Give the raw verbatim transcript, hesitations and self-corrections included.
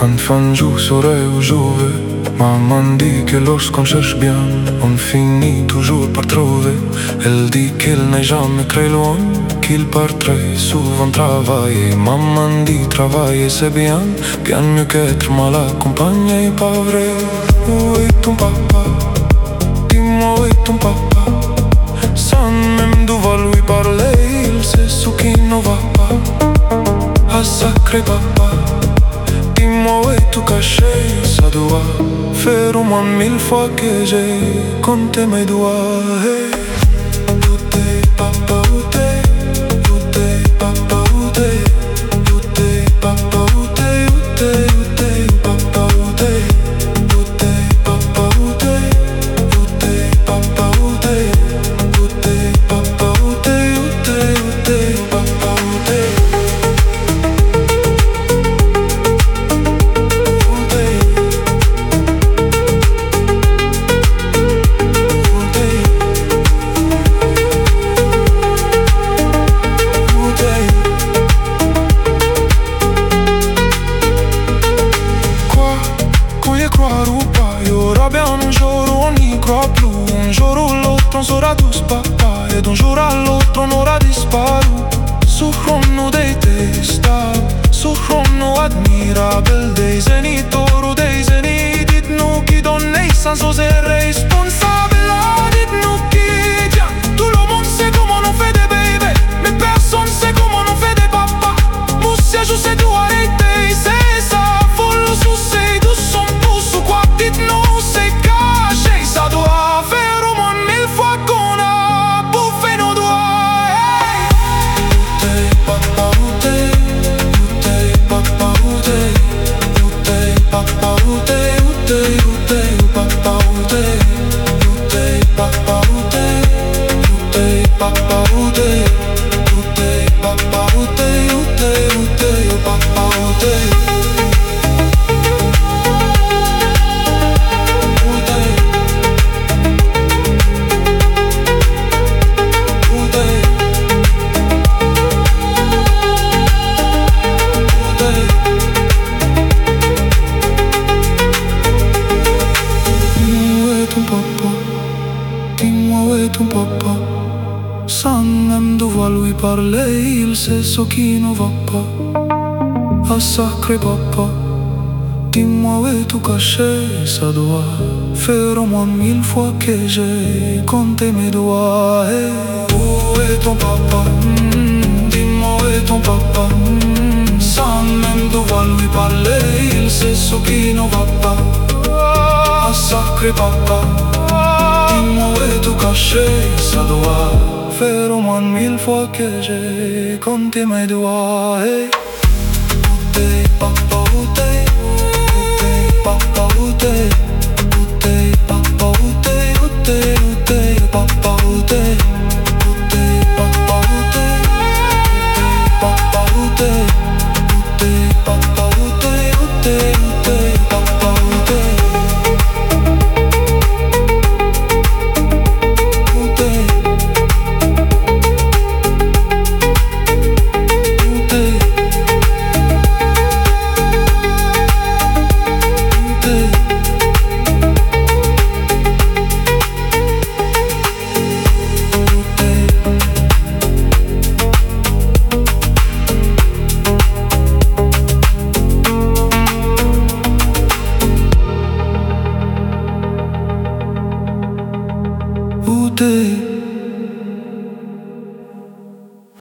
Quand fan joue saurait où jouer, maman dit que lorsqu'on cherche bien, on finit toujours par trouver. Elle dit qu'elle n'est jamais très loin, qu'il part très souvent travailler. Maman dit travailler c'est bien, bien mieux qu'être mal accompagné, pas vrai? Où est ton papa? Dis-moi où est ton papa? Sans même devoir lui parler, il sait ce qui ne va pas. Ah sacré papa, dis-moi où est tout caché? Ça doit faire au moins mille fois que j'ai compté mes doigts. Hey. Où t'es papa, où t'es? Où t'es papa, où t'es? Où t'es papa, où t'es? Où t'es, où t'es, papa, où t'es? Où t'es papa, où t'es? Où t'es papa, où t'es? Où t'es papa, où t'es? Où t'es, où t'es, papa, où t'es? Croire ou pas, il y aura bien un jour où on n'y croit plus. Un jour où l'autre on sera tous papa, et d'un jour à l'autre on aura disparu. Souffrons-nous des testables, souffrons-nous admirables, des zénithors ou des zéniths. Dites-nous qui donne naissance aux irresponsables. Dites-nous qui tient. Tout le monde sait comment on fait des bébés, mais personne sait comment on fait des papas. Moussia, je sais d'où arrêter, c'est ça, faut le soucier de son pouce ou quoi. Dites-nous, c'est caché, ça doit faire au moins mille fois qu'on a bouffé nos doigts. Hey. Où t'es papa, où t'es? Où t'es papa, où t'es? Où t'es papa, où t'es? Où t'es, où t'es, où papa, où t'es? Où t'es papa, où t'es? Où t'es papa, où t'es? Où t'es papa, où t'es? Où t'es, où t'es, où papa, où t'es? Dis-moi où est ton papa? Sans même devoir lui parler, il sait ce qui ne va pas. Ah sacré papa, dis-moi où est tout caché? Ça doit faire au moins mille fois que j'ai compté mes doigts. Hey. Où est ton papa? Mmh, dis-moi où est ton papa? Mmh, sans même devoir lui parler, il sait ce qui ne va pas. Ah sacré papa, dis-moi où est tout caché? Ça doit faire au moins mille fois que j'ai compté mes doigts. Hey. Où t'es papa, où t'es? Où t'es papa, où t'es? Où t'es papa, où t'es? Où t'es, où t'es, papa, où t'es? Où t'es papa, où t'es? Papa, où t'es? Où t'es papa, où t'es? Où t'es, où t'es, papa, où t'es? Où t'es?